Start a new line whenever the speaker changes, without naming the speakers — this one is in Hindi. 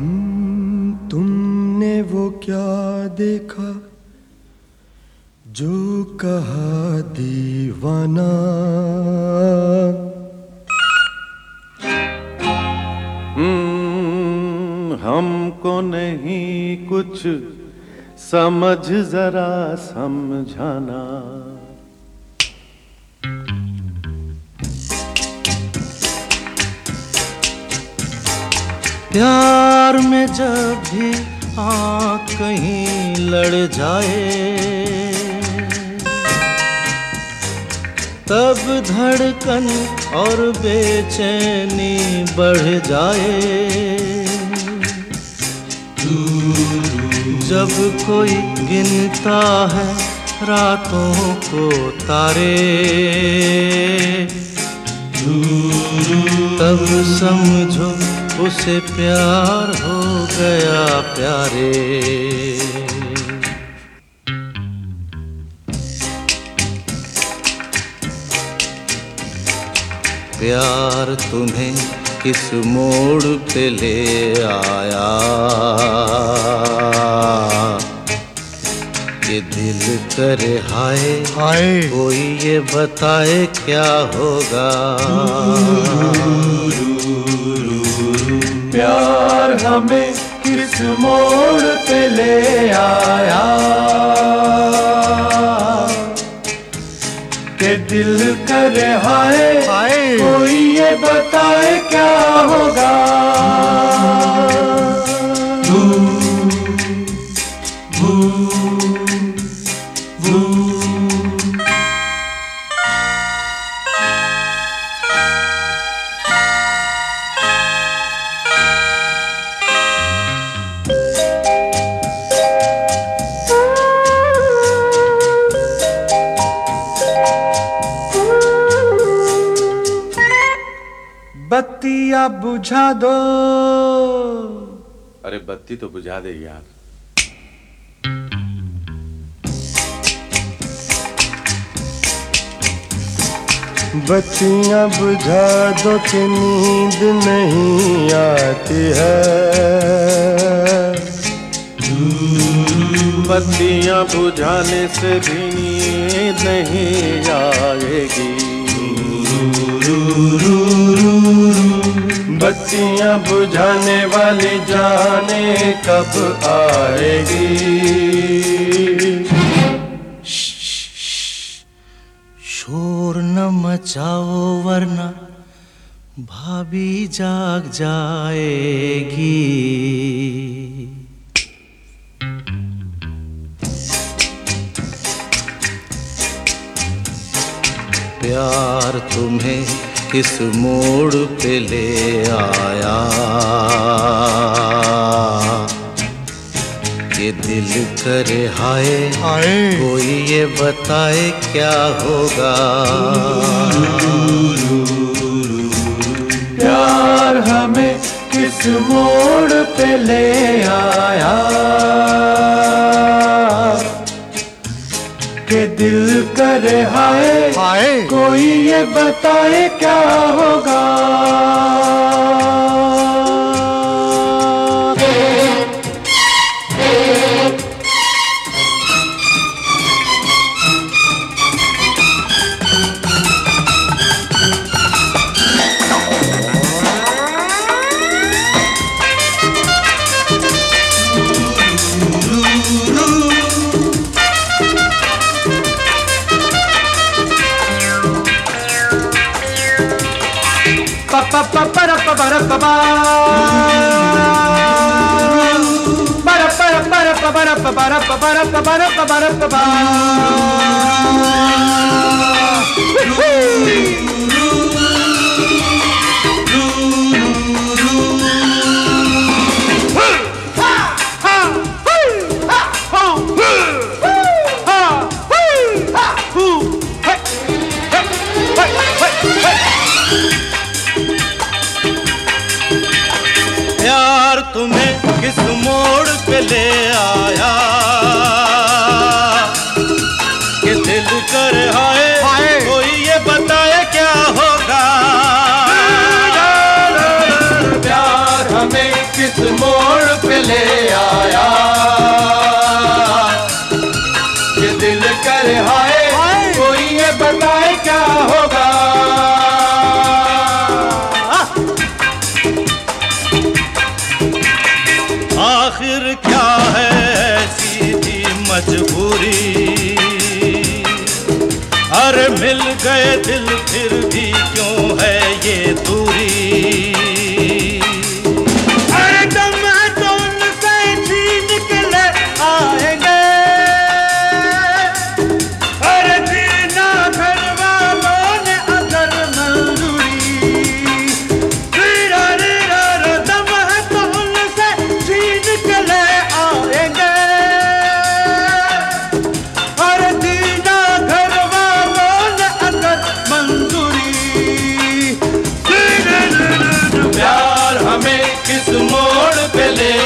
तुमने वो क्या देखा जो कहा दीवाना।
हमको नहीं कुछ समझ जरा समझाना।
प्यार में जब भी आँख कहीं लड़ जाए तब धड़कन और बेचैनी बढ़ जाए। जब कोई गिनता है रातों को तारे तब समझो उसे प्यार हो गया प्यारे। प्यार तुम्हें किस मोड़ पे ले आया ये दिल करे हाय हाय कोई ये बताए क्या होगा।
प्यार हमें किस मोड़ पे ले आया के दिल करे हाय हाय कोई ये बताए क्या होगा। बत्तियाँ बुझा दो।
अरे बत्ती तो बुझा दे यार।
बत्तियाँ बुझा दो कि नींद नहीं आती है।
बत्तियाँ बुझाने से भी नींद नहीं आएगी।
बत्तियाँ बुझाने वाली जाने कब आएगी।
शोर न मचाओ वरना भाभी जाग जाएगी। प्यार तुम्हें किस मोड़ पे ले आया ये दिल करे हाय हाय कोई ये बताए क्या होगा।
प्यार हमें किस मोड़ पे ले आया के दिल करे हाय हाय कोई ये बताए क्या होगा।
प्यार तुम्हें किस मोड़ पे ले आया कि दिल करे हाय हाय कोई ये बताए क्या होगा।
प्यार हमें
किस मोड़ पे ले आया, ये दिल करे हाय कोई ये बताए क्या होगा।
आखिर क्या है ऐसी थी मजबूरी, अरे मिल गए दिल फिर भी क्यों है ये दूरी। अरे दम है तो उनसे छीन के ले आएंगे, अरे जीना घर वालों ने अगर मंजूरी। दम है तो उनसे छीन के ले आएंगे, अरे जीना घर वालों ने अगर मंजूरी।
प्यार हमें किस मोड़ पे ले